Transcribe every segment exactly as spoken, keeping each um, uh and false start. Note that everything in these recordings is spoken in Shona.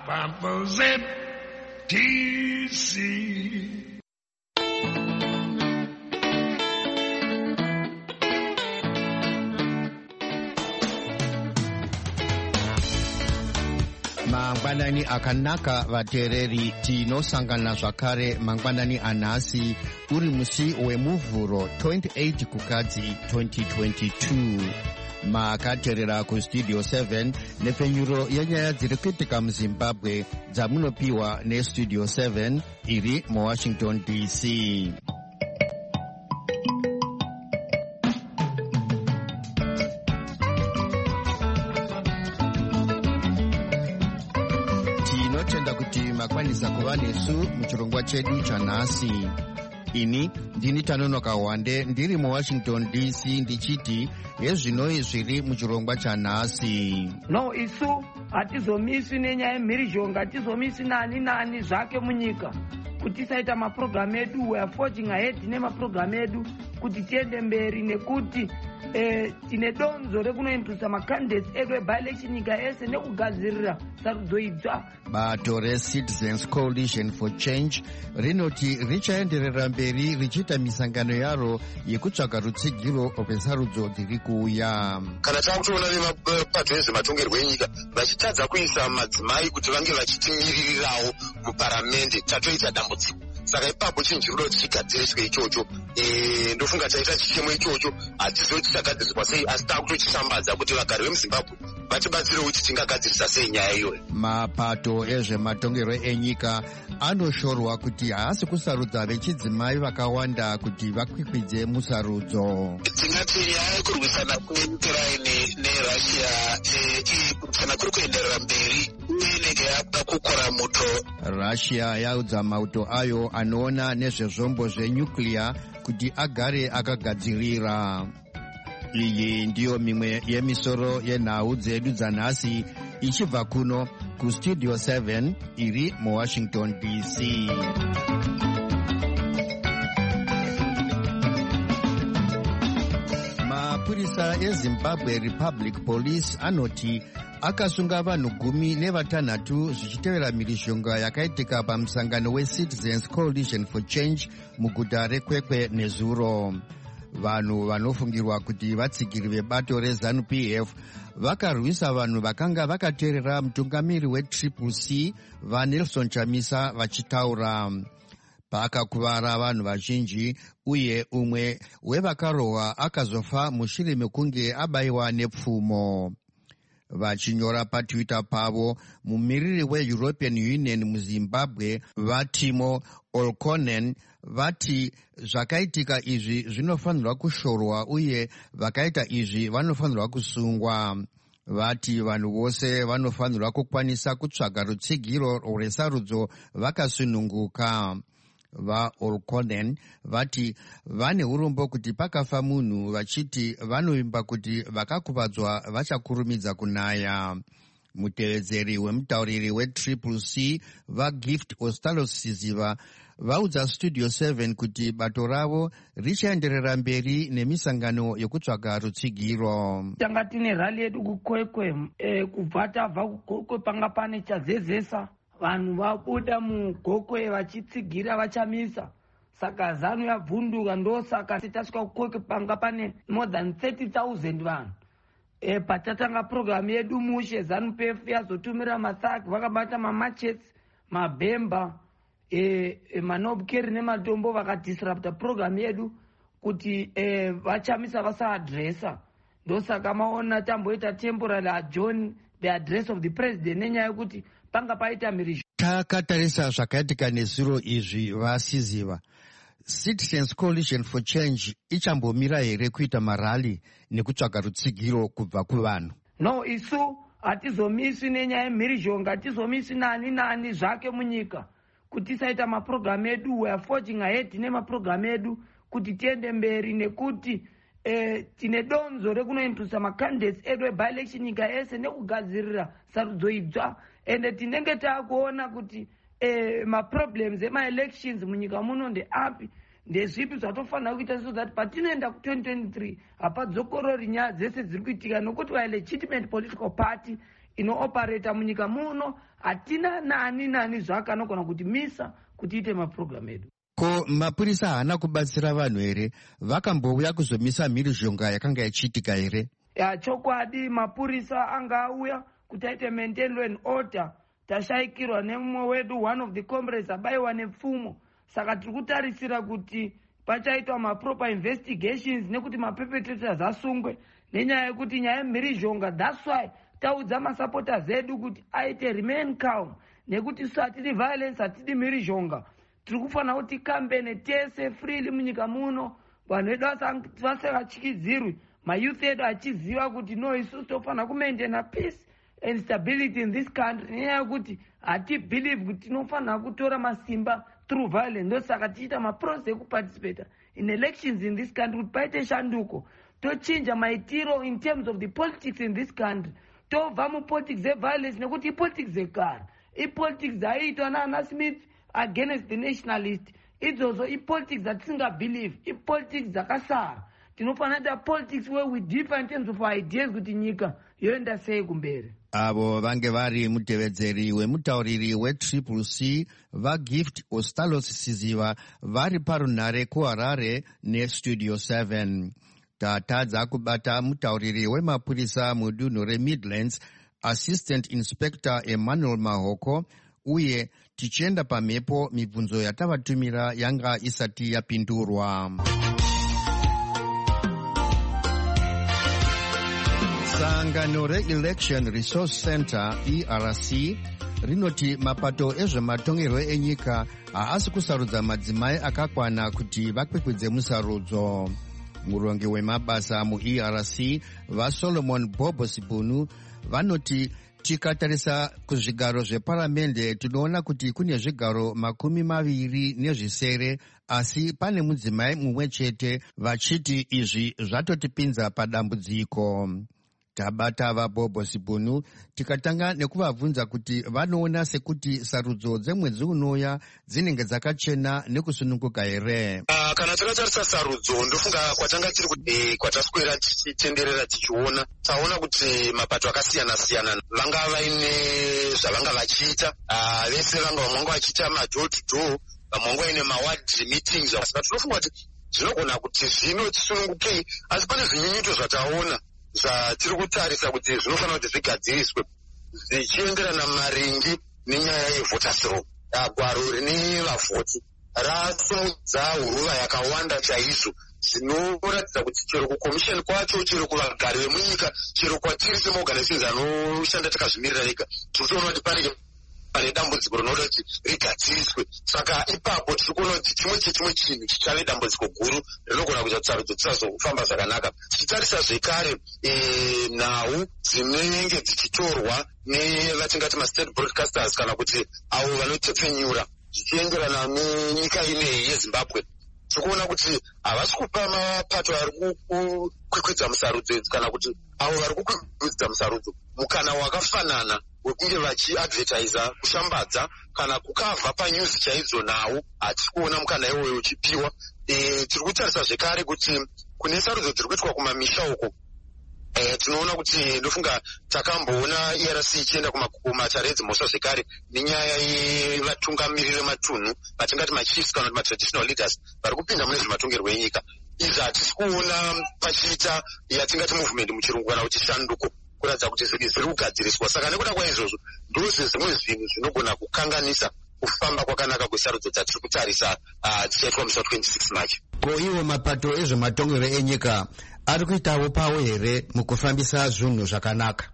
Pamphlet T C. Mangwanani akanaka vateereri tinosangana zvakare mangwanani anhasi uri musi wemuvhuro twenty-eight kukadzi twenty twenty-two. Makateerera kustudio seven nepfenyuro yenyaya dziri kuitika muzimbabwe dzamunopiwa nestudio seven iri muwashington D C. Tinotenda kuti makwanisa kuva nesu muchirongwa chedu chanhasi. Ini ndini Tanonoka Wande ndiri muwashington D C ndichiti hezvinoi zviri muchirongwa chanhasi. No, isu hatizomiswi nenyaya yemhirizhonga, hatizomiswi nani nani zvake munyika kuti tisaita mapurogiramu edu. We are forging ahead nemapurogiramu edu kuti tiende mberi, nekuti eh, tine donzo rekunointrodusa macandidates edu ebyelection nyika yese nekugadzirira sarudzo idzva. Bato reCitizens Coalition for Change rinoti richaenderera mberi richiita misangano yaro yekutsvaga rutsigiro rwesarudzo dziri kuuya. Kana takutoona vemapato ezvematongerwo enyika vachitadza kuisa madzimai kuti vange vachitimirirawo muparamende, tatoita dambudziko. Saka ipapo chinhu chiri kuda kuti chigadziriswe ichocho. E, ndofunga taita chichemo ichocho hatizoti chagadziriswa sei, asi takutochishambadza kuti vagari vemuzimbabwe vatibatsirewo kuti tingagadzirisa sei nyaya iyoyo. Mapato ezvematongerwo enyika anoshorwa kuti haasi kusarudza vechidzimai vakawanda kuti vakwikwidze musarudzo. Tingati nyaya yekurwisana kweUkraine neRussia iri kurwisana kuri kuenderera mberi inenge yakuda kukora muto. Russia yaudza mauto ayo anoona nezvezvombo zvenyuclear kuti agare akagadzirira. Iyi ndiyo mimwe yemisoro yenhau dzedu dzanhasi ichibva kuno kustudio seven iri muwashington D C. Mapurisa eZimbabwe Republic Police anoti akasunga vanhu gumi nevatanhatu zvichitevera mhirizhonga yakaitika pamusangano weCitizens Coalition for Change muguta reKwekwe nezuro. Vanhu vanofungirwa kuti vatsigiri vebato reZANU P F vakarwisa vanhu vakanga vakateerera mutungamiri weTriple C vaNelson Chamisa vachitaura. Pakakuvara vanhu vazhinji uye umwe wevakarohwa akazofa mushure mekunge abayiwa nepfumo. Vachinyora paTwitter pavo, mumiriri weEuropean Union muZimbabwe vaTimo Olkonen vati zvakaitika izvi zvinofanirwa kushorwa uye vakaita izvi vanofanirwa kusungwa. Vati vanhu vose vanofanirwa kukwanisa kutsvaga rutsigiro rwesarudzo vakasununguka. VaOlkonen vati vane urombo kuti pakafa munhu, vachiti vanovimba kuti vakakuvadzwa vachakurumidza kunaya. Mutevedzeri wemutauriri weTriple C vaGift Ostalosiziva vaudza studio seven kuti bato ravo richaenderera mberi nemisangano yokutsvaga rutsigiro. Tanga tine rali yedu kuKwekwe, eh, kubva tabva kuKwekwe panga pane chazezesa. Vanhu vabuda mugokwe vachitsigira vachamisa. Saka ZANU yabvunduka, ndosaka tasvika kuKwekwe panga pane more than thirty thousand vanhu. E, patatanga programu yedu mushe ZANU P F yazotumira mathaki vakabata mamachets, mabhemba, e, e, manobukeri nematombo vakadisrupta programu yedu kuti e, vachamisa vasaadresa. Ndosaka maona tamboita temporary adjourn the address of the president nenyaya yekuti panga paita mhirizhonga. Takatarisa zvakaitika nezuro izvi vasiziva. Citizens Coalition for Change ichambomira here kuita marali nekutsvaga rutsigiro kubva kuvanhu? No, isu hatizomiswi nenyaya yemhirizhonga, hatizomiswi nani nani zvake munyika kuti tisaita mapurogiramu edu. We are forging ahead nemapurogiramu edu kuti tiende mberi, nekuti eh, tine donzo rekunointrodusa macandidates edu ebyelection nyika yese nekugadzirira sarudzo idzva. Ende tinenge takuona kuti eh, maproblems ema-elections munyika muno ndeapi, ndezvipi zvatofanira kuita, so that patinoenda ku twenty twenty-three hapadzokorori nyaya dzese dziri kuitika, nokuti we are legitimate political party inooperata munyika muno. Hatina nani nani zvakanogona kuti misa kuti ite maprogram edu. Ko mapurisa haana kubatsira vanhu here? Vakambouya kuzomisa mhirizhonga yakanga ichiitika here? Ya, chokwadi mapurisa anga auya kuti aite maintain law and order. Tashaikirwa nemumwe wedu, one of the comrades abaiwa nepfumo. Saka tiri kutarisira kuti pachaitwa maproper investigations nekuti maperpetrators asungwe nenyaya yekuti nyaya yemhirizhonga. That's why taudza masupporters edu kuti aite remain calm nekuti isu hatidi violence, hatidi mhirizhonga. Tiri kufanira kuti kambene tese freely munyika muno, vanhu vedu vasingachyidzirwi, mayouth edu achiziva kuti no, isu tofanira kumaintaina peace and stability in this country. Nenyaya yekuti hati believe kuti tinofanira kutora masimba through violence. Ndosaka tichiita maprocess ekuparticipate in elections in this country kuti paite shanduko, tochinja maitiro in terms of the politics in this country. Tobva mupolitics yeviolence nekuti ipolitics yekare, ipolitics aiitwa naana Smith against the nationalist. Idzodzo ipolitics dzatisingabelieve, ipolitics dzakasara. Tinofanira kuita politics where we differ in terms of ideas kuti nyika yoenda sei kumberi. Avo vange vari mutevedzeri wemutauriri wetriple C vaGift Ostalos Siziva vari parunhare kuHarare nestudio seven. Tatadza kubata mutauriri wemapurisa mudunhu reMidlands, Assistant Inspector Emmanuel Mahoko, uye tichienda pamhepo mibvunzo yatavatumira yanga isati yapindurwa. Sangano re-Election Resource Center E R C rinoti mapato ezvematongerwo enyika haasi kusarudza madzimai akakwana kuti vakwikwidze musarudzo. Murongi wemabasa mu-E R C vaSolomon Bobo Sibunu vanoti tikatarisa kuzvigaro zveparamende tinoona kuti kune zvigaro makumi maviri nezvisere, asi pane mudzimai mumwe chete, vachiti izvi zvatotipinza padambudziko. Tabata vaBobo Sibunu tikatanga nekuvabvunza kuti vanoona sekuti sarudzo dzemwedzi unoya dzinenge dzakachena nekusununguka here. Uh, kana takatarisa sarudzo ndofunga kwatanga tiri kuti kwataswera tichitenderera tichiona taona kuti mapato akasiyana siyana vanga vaine zvavanga vachiita, uh, vese vanga vamwanga vachiita madoor to door, vamwanga vaine maward meetings. Saka tinofunga kuti zvinogona kuti zvino tisunungukei, asi pane zvinyunyuto zvataona zvatiri kutarisa kuti zvinofanira kuti zvigadziriswe zvichienderana maringi nenyaya yevoters roll. Gwaro rine vavhoti rasimudza huruva yakawanda chaizvo, zvinoratidza kuti chero kukomisheni kwacho, chero kuvagari vemunyika, chero kwatiri semaorganizations anoshanda takazvimirira rega, tiri kuona kuti pane pane dambudziko rinoda kuti rigadziriswe. Saka ipapo tiri kuona kuti chimwe chechimwe chinhu chichave dambudziko guru rinogona kuita kuti sarudzo dzisazofamba zvakanaka. Tichitarisa zvekare nhau dzinenge dzichitorwa nevatingati mastate broadcasters kana kuti avo vanotepfenyura zvichienderana nenyika ineyi yeZimbabwe, tikuona kuti havasi kupa mapato ari kukwikwidza musarudzo idzi kana kuti avo vari kukwikwidza musarudzo mukana wakafanana wekunge vachiadvertisa, kushambadza kana kukavha panyuzi chaidzo nhau. Hatisi kuona mukana iwoyo uchipiwa. E, tiri kutarisa zvekare kuti kune sarudzo dziri kuitwa kumamisha uko, e, tinoona kuti ndofunga takamboona E R C ichienda kumatare edzimhosva zvekare nenyaya yevatungamiriri matunhu vatingati machiefs kana kuti matraditional leaders vari kupinda mune zvematongerwo enyika. Izvi hatisi kuona pachiita yatingati movement muchirungu kana kuti shanduko kuratidza kuti zviri zviri kugadziriswa. Saka nekuda kwaizvozvo ndozvezvimwe zvinhu zvinogona kukanganisa kufamba kwakanaka kwesarudzo dzatiri kutarisa dzichaitwa musi wa26 March. Ko iwo mapato ezvematongerwo enyika ari kuitawo pawo here mukufambisa zvinhu zvakanaka?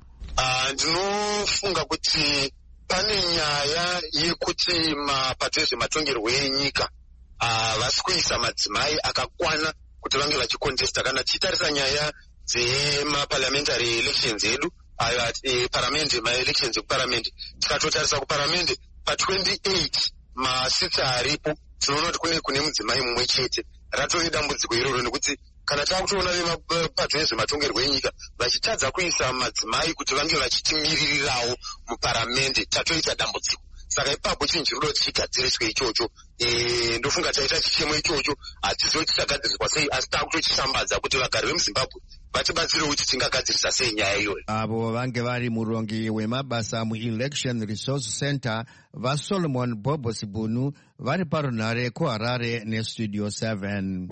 Ndinofunga kuti pane nyaya yekuti mapato ezvematongerwo enyika havasi kuisa madzimai akakwana kuti vange vachikontesta. Kana tichitarisa nyaya dzemaparliamentary elections edu, ayo paramende, maelections ekuparamende, tikatotarisa kuparamende pa28 masitsi aripo tinoona kuti kune kune mudzimai mumwe chete. Ratove dambudziko iroro nekuti kana takutoona vemapato ezvematongerwo enyika vachitadza kuisa madzimai kuti vange vachitimirirawo muparamende, tatoita dambudziko. saka ipapo chinhu chiri kuda chigadziriswe ichocho. Ndofunga taita chichemo ichocho hatizivi chisagadziriswa sei, asi takutochishambadza kuti vagari vemuzimbabwe vatibatsirewo kuti tingagadzirisa sei nyaya iyoyo. Avo vange vari murongi wemabasa muelection resource center vaSolomon Bobo Sibunu vari parunhare kuHarare nestudio seven.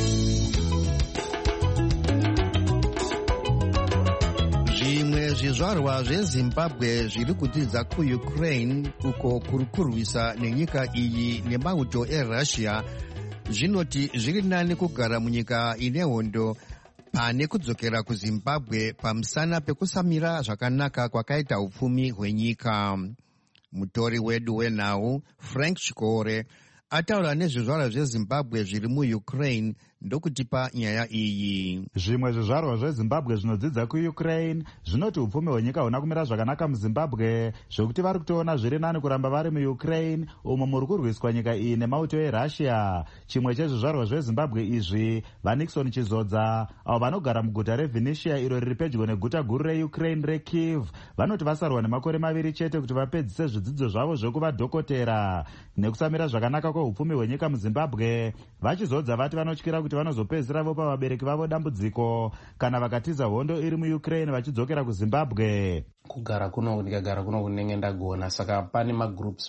Zvimwe zvizvarwa zveZimbabwe zviri kudzidza kuUkraine uko kuri kurwisa nenyika iyi nemauto eRussia zvinoti zviri nani kugara munyika ine hondo pane kudzokera kuZimbabwe pamusana pekusamira zvakanaka kwakaita upfumi hwenyika. Mutori wedu wenhau Frank Chikore ataura nezvizvarwa zveZimbabwe zviri muUkraine ndokutipa nyaya iyi. Zvimwe zvizvarwa zveZimbabwe zvinodzidza kuUkraine zvinoti upfumi hwenyika huna kumira zvakanaka muZimbabwe, zvokuti vari kutoona zviri nani kuramba vari muUkraine umo muri kurwiswa nyika iyi nemauto eRussia. Chimwe chezvizvarwa zveZimbabwe izvi vaNixon Chizodza avo vanogara muguta reVinnytsia iro riri pedyo neguta guru reUkraine reKyiv vanoti vasarwa nemakore maviri chete kuti vapedzise zvidzidzo zvavo zvekuva dhokotera. Nekusamira zvakanaka kweupfumi hwenyika muZimbabwe, vaChizodza vati vanotyira kuti vanozopedzisira vopa vabereki vavo dambudziko kana vakatiza hondo iri muUkraine vachidzokera kuZimbabwe. Kugara kuno ndikagara kuno kunenge ndagona, saka pane magroups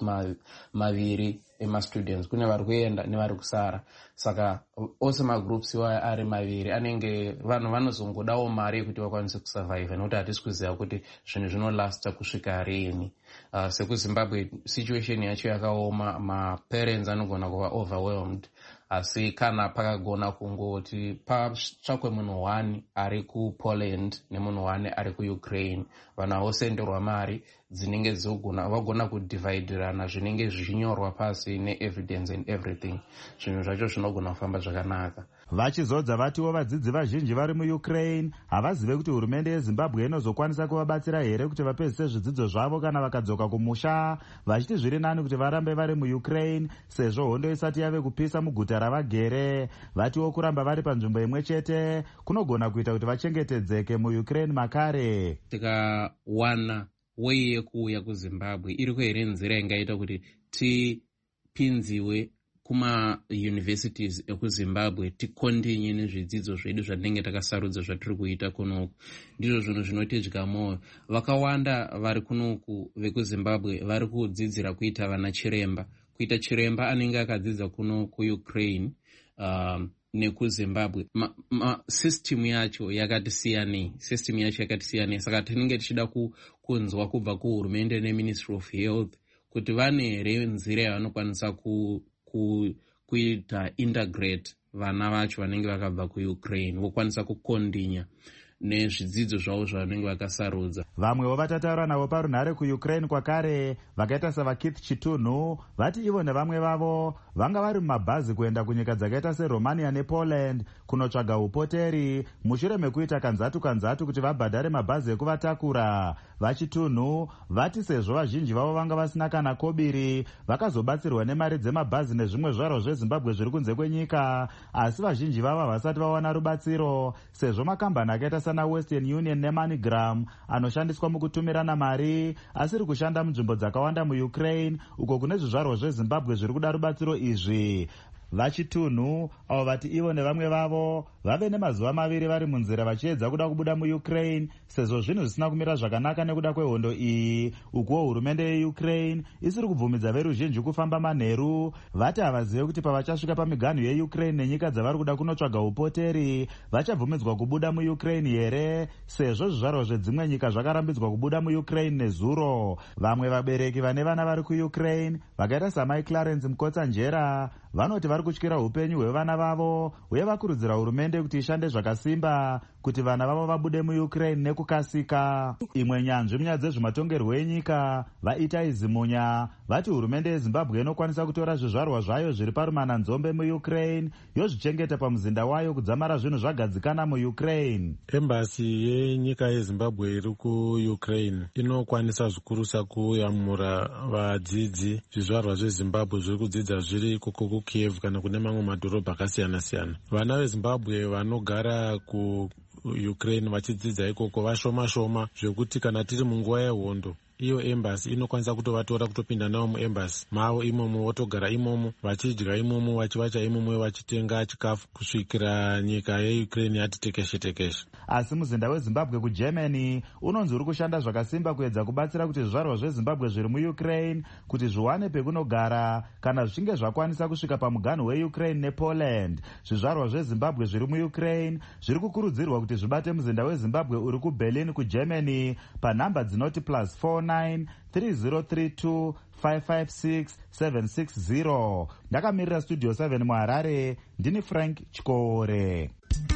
maviri emastudents, kune vari kuenda nevari kusara. Saka ose magroups iwayo ari maviri anenge vanhu vanozongodawo mari yekuti vakwanise kusurvive, nekuti hatisi kuziva kuti zvinhu zvinolasta kusvika rini. Uh, sekuZimbabwe situation yacho yakaoma, maparents anogona kuva overwhelmed, asi kana pakagona kungoti patsvakwe munhu one ari kuPoland nemunhu one ari kuUkraine, vanhu vosenderwa mari dzinenge dzogona vagona kudivaidirana zvinenge zvichinyorwa pasi neevidence and everything, zvinhu zvacho zvinogona kufamba zvakanaka. Vachizodza vatiwo vadzidzi vazhinji vari muUkraine havazive kuti hurumende yeZimbabwe inozokwanisa kuvabatsira here kuti vapedzise zvidzidzo zvavo kana vakadzoka kumusha, vachiti zviri nani kuti varambe vari muUkraine sezvo hondo isati yave kupisa muguta ravagere. Vatiwo kuramba vari panzvimbo imwe chete kunogona kuita kuti vachengetedzeke muUkraine makare. Tikawana wei yekuuya kuZimbabwe iriko here nzira ingaita kuti tipinziwe kuma universities ekuZimbabwe tikondinye nezvidzidzo zvedu zvatinenge takasarudza zvatiri kuita kunoku. Ndizvo zvinhu zvinotidya mwoyo. Vakawanda vari kunoku vekuZimbabwe vari kudzidzira kuita vana chiremba. Kuita chiremba anenge akadzidza kuno kuUkraine um, nekuZimbabwe. Ma, ma, system yacho yakati siyanei. System yacho yakati siyanei. Saka tinenge tichida ku, kunzwa kubva kuhurumende neMinistry of Health kuti vane here nzira yavanokwanisa ku kuita integrate vana vacho vanenge vakabva kuUkraine vokwanisa kukondinya nezvidzidzo zvavo zvavanenge vakasarudza. Vamwewo vatataura navo parunhare kuUkraine kwakare vakaita savaKeith Chitunhu vati ivo nevamwe vavo vanga vari mumabhazi kuenda kunyika dzakaita seRomania nePoland kunotsvaga upoteri mushure mekuita kanzatu kanzatu kuti vabhadhare mabhazi ekuvatakura. VaChitunhu vati sezvo vazhinji vavo vanga vasina kana kobiri vakazobatsirwa nemari dzemabhazi nezvimwe zvaro zveZimbabwe zviri kunze kwenyika, asi vazhinji vavo havasati vawana rubatsiro sezvo makambani akaita sana Western Union neMoneygram anoshandiswa mukutumirana mari asiri kushanda munzvimbo dzakawanda muUkraine uko kune zvizvarwa zveZimbabwe zviri kuda rubatsiro izvi. VaChitunhu avo vati ivo nevamwe vavo vave nemazuva maviri vari munzira vachiedza kuda kubuda muUkraine sezvo zvinhu zvisina kumira zvakanaka nekuda kwehondo iyi, ukuwo hurumende yeUkraine isiri kubvumidza veruzhinji kufamba manheru. Vati havazive kuti pavachasvika pamiganhu yeUkraine nenyika dzavari kuda kunotsvaga upoteri vachabvumidzwa kubuda muUkraine here sezvo zvizvarwa zvedzimwe nyika zvakarambidzwa kubuda muUkraine nezuro. Vamwe vabereki vane vana vari kuUkraine vakaita samai Clarence Mukotsanjera vanoti vari kutyira upenyu hwevana vavo uye vakurudzira hurumende kuti ishande zvakasimba kuti vana vavo vabude muUkraine nekukasika. Imwe nyanzvi munyaya dzezvematongerwo enyika vaItai Zimunya vati hurumende yeZimbabwe inokwanisa kutora zvizvarwa zvayo zviri parumana nzombe muUkraine yozvichengeta pamuzinda wayo kudzamara zvinhu zvagadzikana muUkraine. Embasi yenyika yeZimbabwe iri kuUkraine inokwanisa zvikurusa kuyamura vadzidzi. Zvizvarwa zveZimbabwe zviri kudzidza zviri kuko kuKyiv kana kune mamwe madhorobha akasiyana siyana. Vana veZimbabwe vanogara ku Ukraine vachidzidza ikoko vashoma shoma zvekuti kana tiri munguva yehondo iyo embassy inokwanisa kutovatora kutopinda navo muembassy mavo imomo votogara imomo vachidya imomo vachivacha imomo vachitenga chikafu kusvikira nyika yeukraine yati tekeshe tekeshe. Asi muzinda wezimbabwe kugermany unonzi uri kushanda zvakasimba kuedza kubatsira kuti zvizvarwa zvezimbabwe zviri muukraine kuti zviwane pekunogara kana zvichinge zvakwanisa kusvika pamuganhu weukraine nepoland. Zvizvarwa zvezimbabwe zviri muukraine zviri kukurudzirwa kuti zvibate muzinda wezimbabwe uri kuberlin kugermany panhamba dzinoti plus four nine three zero three two five five six seven six zero. Ndakamirira studio seven muharare, ndini Frank Chikore.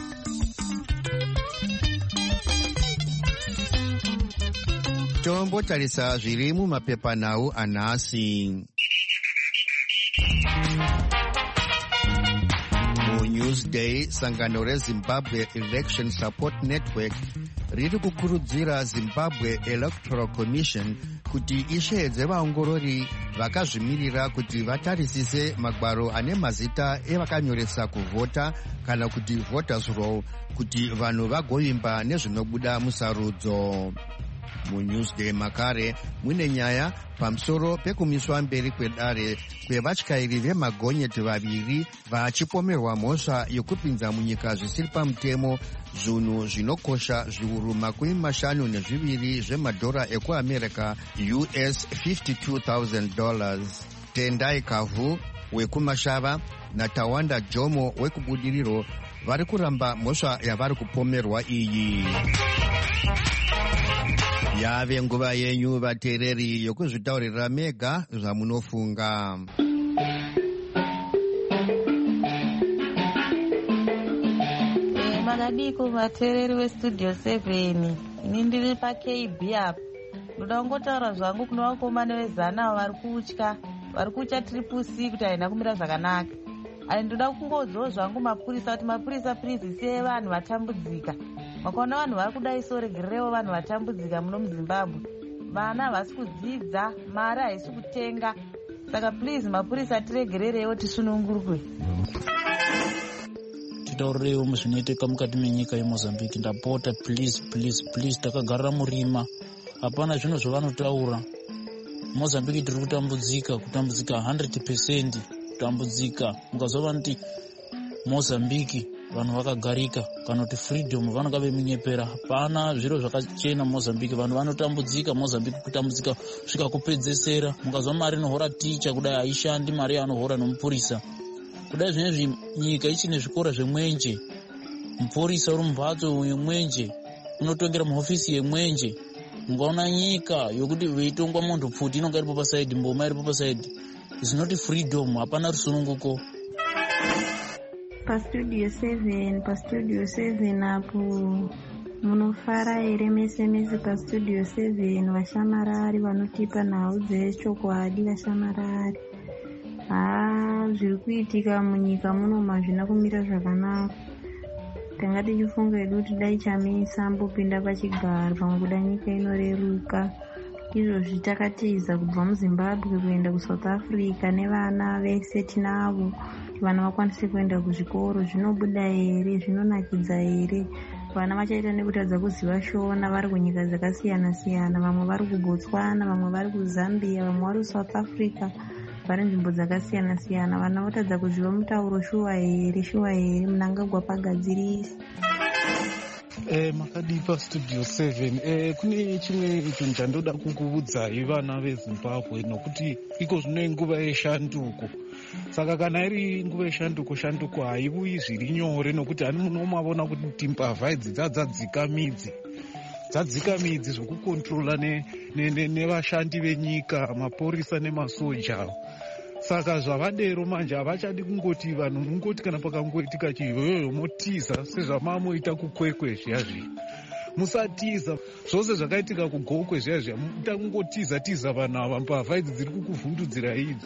Tombotarisa zviri mumapepanhau anhasi. Newsday, sangano reZimbabwe Election Support Network riri kukurudzira Zimbabwe Electoral Commission kuti isheedze vaongorori vakazvimirira kuti vatarisise magwaro ane mazita evakanyoresa kuvhota kana kuti voters roll kuti vanhu vagovimba nezvinobuda musarudzo. MuNewsday makare mune nyaya pamusoro pekumiswa mberi kwedare kwevatyairi vemagonyeti vaviri vachipomerwa mhosva yokupinza munyika zvisiri pamutemo zvinhu zvinokosha zviuru makumi mashanu nezviviri zvemadhora ekuamerica U S fifty-two thousand dollars. Tendai Kavu wekumashava naTawanda Jomo wekubudiriro vari kuramba mhosva yavari kupomerwa iyi. Yave nguva yenyu vateereri yokuzvitaurira mega zvamunofunga. E, makadiko vateereri vestudio seven, ini ndiri paK B apa. Ndoda kungotaura zvangu kuna vakomana vezana vari kutya, vari kutya triple C kuti haina kumira zvakanaka. Ani ndoda kungodzowo zvangu mapurisa kuti mapurisa please siye vanhu vatambudzika. Makaona vanhu vari kudai so regererewo vanhu vatambudzika muno muZimbabwe. Vana havasi kudzidza, mari haisi kutenga. Saka please mapurisa tiregererewo tisunungurwe. Titaurirewo muzvinoitika mukati menyika yeMozambique. Ndapota please please please takagarira murima. Hapana zvinhu zvavanotaura. Mozambique tiri kutambudzika, kutambudzika one hundred percent. Kutambudzika. Mukazova nti Mozambique vanhu vakagarika kana kuti freedom vanonga vemunyepera. Hapana zviro zvakachena Mozambique, vanhu vanotambudzika Mozambique, kutambudzika svika kupedzesera. Mukazva mari inohora ticha kudai haishandi, mari anohora nomupurisa kudai zvinezvi. Nyika ichine zvikora zvemwenje, mupurisa uri mumbatso yemwenje, unotongera muhofisi yemwenje. Mungaona nyika yokuti veitongwa muntu pfuti inonga iripo pasaidi, mboma iripo pasaidi. Is not freedom, hapana rusununguko. Pastudio seven, pastudio seven apo munofara ere mese mese pastudio seven vashamarari vanotipa nhau dzechokwadi vashamarari. Ah, zviri kuitika munyika muno mazvina kumira zvakanaka. Tanga tichifunga edu kuti dai chamisa ambopinda pachigaro pamwe kuda nyika inoreruka. Izvozvi takatiza kubva muZimbabwe kuenda kuSouth Africa nevana vese tinavo. Vana vakwanise kuenda kuzvikoro, zvinobuda here, zvinonakidza here. Vana vachaita nekutadza kuziva shona vari kunyika dzakasiyana siyana. Vamwe vari kuBotswana, vamwe vari kuZambia, vamwe vari kuSouth Africa, vari nzvimbo dzakasiyana siyana. Vana votadza kuziva mutauro shuwa here, shuwa here, munangagwa pagadzirisa. Eh, makadipa studio seven. Eh, kune chimwe chinhu chandoda kukuudzai vana veZimbabwe nokuti iko zvino nguva yeshanduko. Saka kana iri nguva yeshanduko, shanduko haivuyi zviri nyore nokuti hani munomavona kuti mbavha idzi dzadzadzika midzi. Dzadzika midzi zvokukontrola nevashandi venyika, mapurisa nemasoja. Saka zvavadero manje havachadi kungoti vanhu mungoti kana pakangoitika chiyoyo motiza sezvamamoita kukwekwe zviya zviya. Musatiza zvose zvakaitika kugokwe zviya zviya, muita kungotiza tiza vanhu ava, mbavha idzi dziri kukuvhundudzira idzi.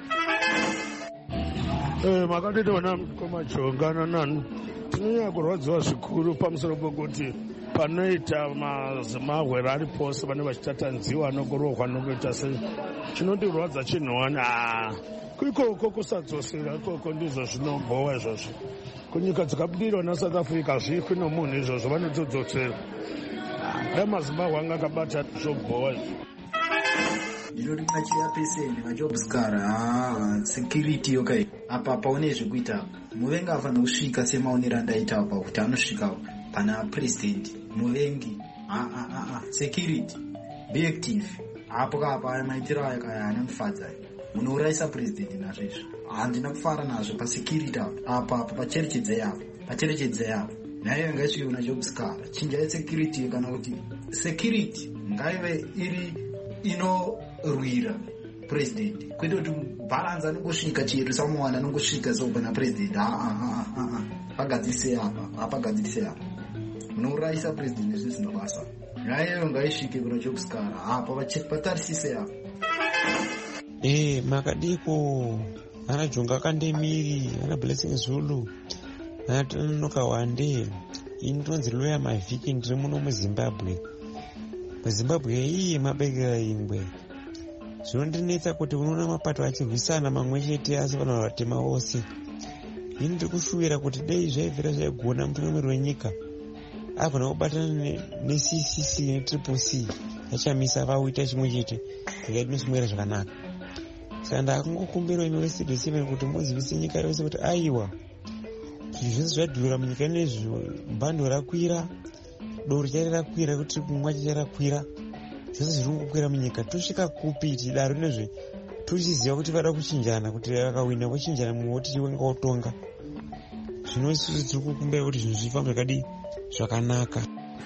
Eh, makatitoona komachongana nanu tinonyanya kurwadziwa zvikuru pamusoro pokuti panoita mazimahwero ari pose vane vachitatanziwa anogorohwa nokuita sei. Chinotirwadza chinhuwani ikoko kusadzosera ikoko ndizvo zvinobhowa izvozvo. Kunyika dzakabudirwa naSouth Africa zvikwi nomunhu izvozvo vanotodzosera. Dai maZimbabwe anga akabata zvobhowa izvo. ndinoti machira peseni machobskara ah, security okay apa paone zvekuita muvengi afanira kusvika semaonero andaita apa kuti anosvika pana president muvengi ah, ah, ah, ah. security be active apo kapa maitiro aya kaya anamufadza munourayisa president nazvo izvo handina kufara nazvo pasecurity apa apa pacherechedze yapo pacherechedze yapo nayo ngaisvike kuna jobskara chinjai security kana kuti security ngaive iri inorwira president kwete kuti balance anongosvika chiedu samuwana anongosvika sopana president pagadzise apa apagadzise apa munourayisa president nezvi zvinobasa nayo ngaisvike kuna jobskara apa patarisise apa. Eh, makadiko ana jonga kandemiri ana blessing zulu ana tanonoka wande intonzi loya mavhiki ndiri muno muzimbabwe muzimbabwe iyi mabegera ingwe zvinondinetsa kuti unoona mapato achirwisana mamwe chete asi vanhu vatema vose ini ndiri kushuvira kuti dei zvaibvira zvaigona mutungamiri wenyika agona kubatana necc netriple c achamisa vauita chimwe chete nyika inosimwira zvakanaka. Saka ndakungokumbira imi westudio seven kuti muzivise nyika yose kuti aiwa zvinhu zvese zvadhura munyika inezvi, bhando rakwira, doro chari rakwira, kuti kumwa chari rakwira, zvose zviri kungokwira munyika. Tosvika kupi tidaro inezvi tochiziva kuti vada kuchinjana, kuti vakawina vochinjana mumwe woti wenga wotonga. Zvino isusu tiri kukumbira kuti zvinhu zvifambe zvakadi zvakanaka.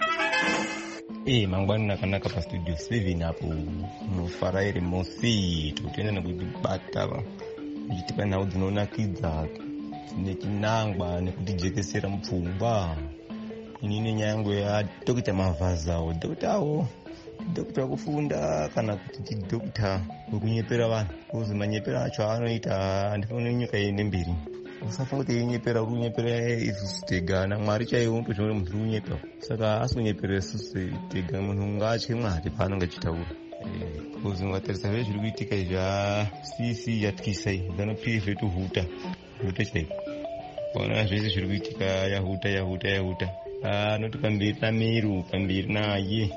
Eh, mangwani nakanaka pa studio seven apo munofara iri mosi tokutoenda nekutibata ichitika nhau dzinonakidza dzine chinangwa nekutijekesera mupfungwa. Inini nyaya yangu yadhokita Mavhazawo, dhokita awo dhokita wekufunda kana kuti dhokita wekunyepera vanhu. Kuzi manyepera acho aanoita handifani nyika iende mberi. Usafunga kuti inyepera uri kunyepera isusu tega, naMwari chaiye unotozviona munhu uri kunyepera. Saka asi kunyepera isusu tega, munhu ngatye Mwari paanenge achitaura. Kuzi ungatarisa zvese zviri kuitika zvacc yatyisai zanopiye zvetu huta huta chaiko. Ona zvese zviri kuitika yahuta yahuta yahuta anoti pamberi nameru pamberi naye.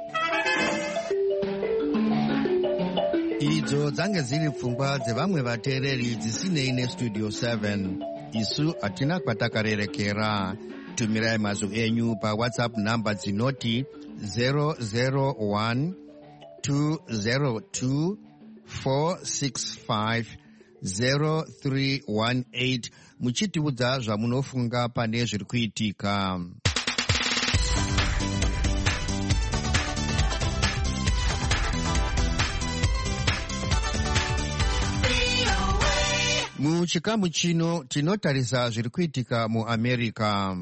Idzo dzange dziri pfungwa dzevamwe vateereri dzisinei nestudio seven. Isu hatina kwatakarerekera. Tumirai mazwi enyu pawhatsapp namba dzinoti zero zero one two zero two four six five zero three one eight muchitiudza zvamunofunga pane zviri kuitika. Muchikamu chino tinotarisa zviri kuitika muAmerica.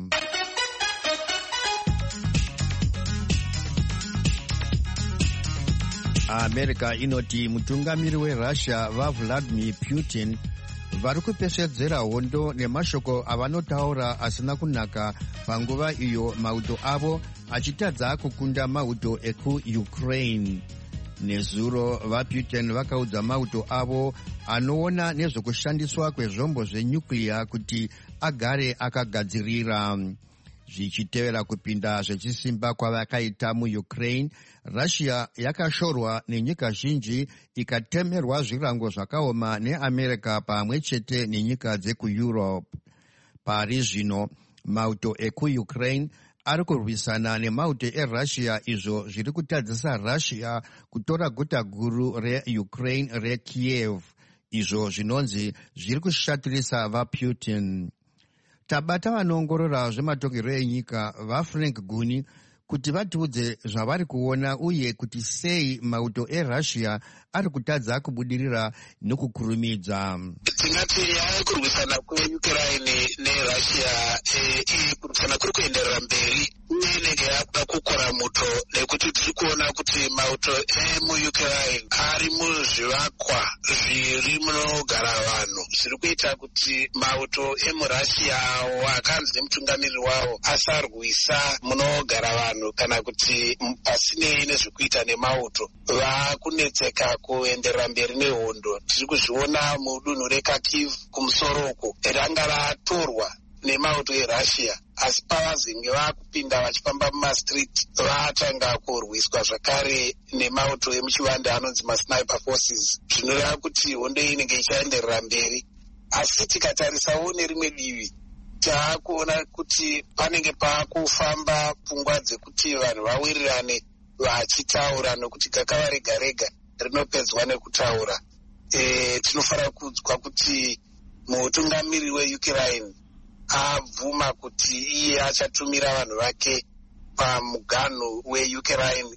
America inoti mutungamiri weRussia vaVladimir Putin vari kupesvedzera hondo nemashoko avanotaura asina kunaka panguva iyo mauto avo achitadza kukunda mauto ekuUkraine. Nezuro vaPutin vakaudza mauto avo anoona nezvekushandiswa kwezvombo zvenyuclear kuti agare akagadzirira. Zvichitevera kupinda zvechisimba kwavakaita muUkraine, Russia yakashorwa nenyika zhinji ikatemerwa zvirango zvakaoma neAmerica pamwe chete nenyika dzekuEurope. Pari zvino mauto ekuUkraine ari kurwisana nemauto eRussia izvo zviri kutadzisa Russia kutora guta guru reUkraine reKiev, izvo zvinonzi zviri kushatirisa vaPutin. Tabata vanoongorora zvematongerwo enyika vaFrank Guni kuti vatiudze zvavari kuona uye kuti sei mauto eRussia ari kutadza kubudirira nokukurumidza. Tingati yava kurwisana kweUkraine neRussia iyi kurwisana kuri kuenderera mberi uye inenge yakuda kukora muto nekuti tiri kuona kuti mauto emuUkraine ari muzvivakwa zviri munogara vanhu, zviri kuita kuti mauto emuRussia awo akanzi nemutungamiri wavo asarwisa munogara vanhu kana kuti pasinei nezvekuita nemauto. Vakunetseka kuenderera mberi nehondo. Tiri kuzviona mudunhu reKharkiv kumusoro uko ranga ratorwa nemauto erussia, asi pavazenge vakupinda vachifamba mumastreet vatanga kurwiswa zvakare nemauto emuchivande anonzi masniper forces, zvinoreva kuti hondo iyi inenge ichaenderera mberi. Asi tikatarisawo nerimwe divi taakuona kuti panenge paakufamba pfungwa dzekuti vanhu vawirirane vachitaura, nokuti gakava rega rega rinopedzwa nekutaura. E, tinofanira kuudzwa kuti mutungamiri weUkraine abvuma kuti iye achatumira vanhu vake pamuganhu weUkraine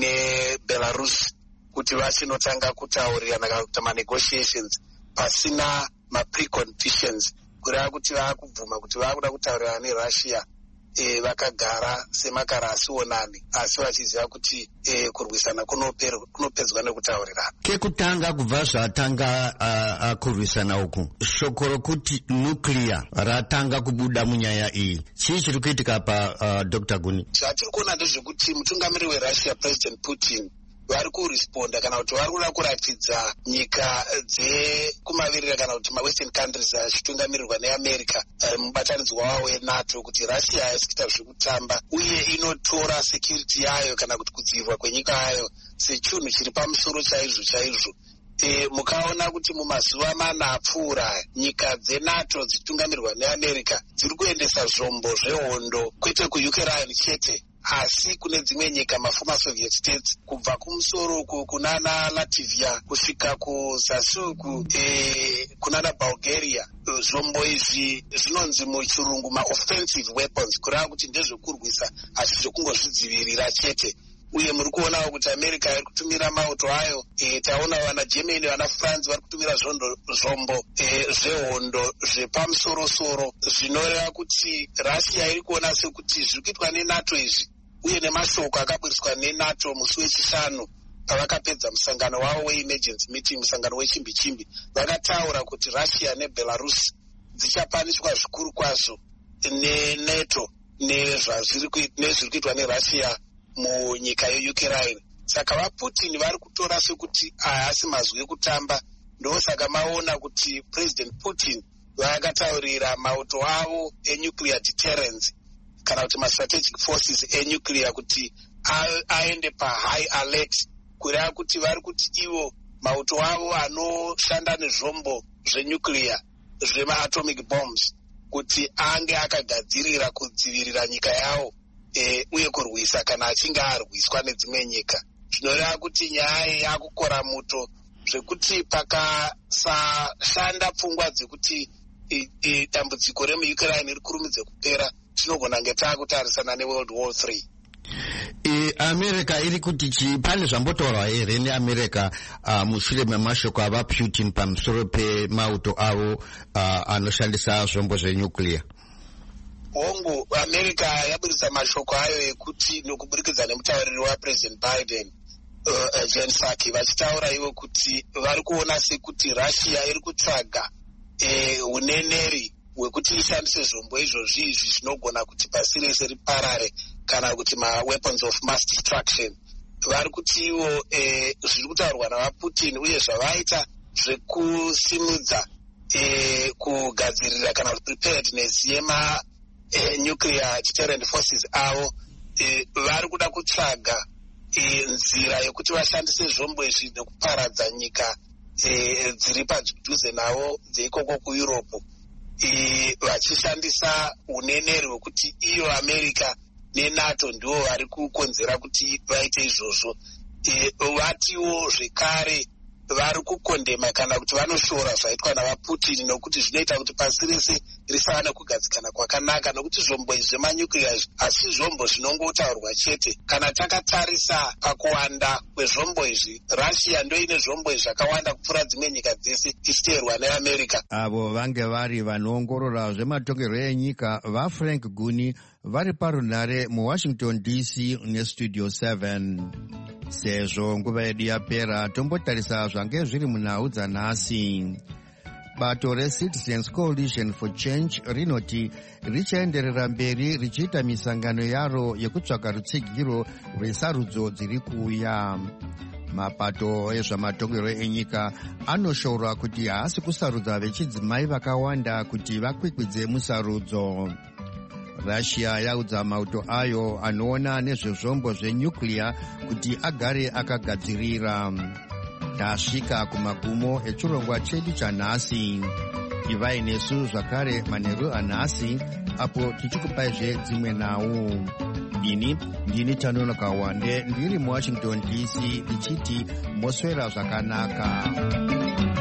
neBelarus kuti vachinotanga kutaurirana kana kuita manegotiations pasina mapreconditions, kureva kuti vaakubvuma kuti vaakuda kutaurirana neRussia e, vakagara semakara asionani, asi vachiziva kuti e, kurwisana kunopedzwa nekutaurirana. Kekutanga kubva zvatanga uh, uh, kurwisana uku, shoko rokuti nuclear ratanga kubuda munyaya iyi, chii chiri kuitika pa uh, Doctor Guni? Zvatiri kuona ndezvekuti mutungamiri weRussia President Putin vari kuresponda kana kuti vari kuda kuratidza nyika dzekumavirira kana kuti mawestern countries achitungamirirwa neAmerica mubatanidzwa wavo weNATO kuti Russia haisi kuita zvekutamba uye inotora security yayo kana kuti kudzivirwa kwenyika yayo sechinhu chiri pamusoro chaizvo chaizvo. E, mukaona kuti mumazuva mana apfuura nyika dzeNATO dzichitungamirirwa neAmerica dziri kuendesa zvombo zvehondo kwete kuUkraine chete asi kune dzimwe nyika mafoma Soviet states, kubva kumusoro uku kunana Latvia kusvika kuzasi uku e, kunana Bulgaria. Zvombo izvi zvinonzi muchirungu ma-offensive weapons, kureva kuti ndezvekurwisa asi zvekungozvidzivirira chete. Uye muri kuonawo kuti America iri kutumira mauto ayo, e, taona vana Germany vana France vari kutumira zvondo zvombo e, zvehondo zvepamusoro-soro, zvinoreva kuti Russia iri kuona sekuti zviri kuitwa neNATO izvi uye nemashoko akaburiswa neNATO musi wechishanu pavakapedza musangano wavo we-emergency meeting, musangano wechimbi-chimbi, vakataura kuti Russia neBelarus dzichapaniswa zvikuru kwazvo neNATO nezvazviri kuitwa neRussia munyika yeUkraine. Saka vaPutin vari kutora sekuti haasi mazwi ekutamba, ndosaka maona kuti President Putin vakataurira mauto avo enuclear deterrence kana kuti ma-strategic forces enuclear kuti aende pa-high alert, kureva kuti vari kuti ivo mauto avo anoshanda nezvombo zvenuclear zvema-atomic bombs kuti ange akagadzirira kudzivirira nyika yavo e, uye kurwisa kana achinge arwiswa nedzimwe nyika. Zvinoreva kuti nyaya yakukora muto zvekuti pakasashanda pfungwa dzekuti dambudziko remuUkraine iri kurumidze kupera, tinogona nge taakutarisana neWorld War three. E, America iri kuti chi pane zvambotaurwa here neAmerica uh, mushure memashoko ava Putin pamusoro pemauto avo uh, anoshandisa zvombo zvenuclear. Hongu, America yaburisa mashoko ayo ekuti nokuburikidza nemutauriri waPresident Biden uh, uh, Jen Psaki vachitaura ivo kuti vari kuona sekuti Russia iri kutsvaga eh, uneneri hwekuti ishandise zvombo izvozvi izvi zvinogona kuti pasi rese riparare kana kuti ma-weapons of mass destruction. Vari kuti ivo eh, zviri kutaurwa navaPutin uye zvavaita zvekusimudza eh, kugadzirira kana kuti preparedness yema E, nuclear deterrent forces avo e, vari kuda kutsvaga e, nzira yekuti vashandise zvombo izvi nekuparadza nyika e, dziri padhuze navo dzeikoko kuEurope e, vachishandisa uneneri hwekuti iyo America neNATO ndivo vari kukonzera kuti vaite izvozvo. E, vatiwo zvekare vari kukondema kana kuti vanoshora zvaitwa navaPutin nokuti zvinoita kuti pasi rese risava nekugadzikana kwakanaka, nokuti zvombo izvi zvemanuclear hasi zvombo zvinongotaurwa chete. Kana takatarisa pakuwanda kwezvombo izvi, Russia ndo ine zvombo izvi zvakawanda kupfuura dzimwe nyika dzese ichiteerwa neAmerica. Avo vange vari vanoongorora zvematongerwo enyika vaFrank Guni vari parunhare muWashington D C nestudio seven. Sezvo nguva yedu yapera, tombotarisa zvange zviri munhau dzanhasi. Bato reCitizens Coalition for Change rinoti richaenderera mberi richiita misangano yaro yekutsvaka rutsigiro rwesarudzo dziri kuuya. mapato ezvamatongero enyika anoshoora kuti haasi kusarudza vechidzimai vakawanda kuti vakwikwidze musarudzo. Russia yaudza mauto ayo anoona nezvezvombo zvenyuclear kuti agare akagadzirira. Tasvika kumagumo echirongwa chedu chanhasi. Ivai nesu zvakare manheru anhasi apo tichikupaizve dzimwe nhau. Ini ndini Tanonoka Wande ndiri muWashington D C ndichiti moswera zvakanaka.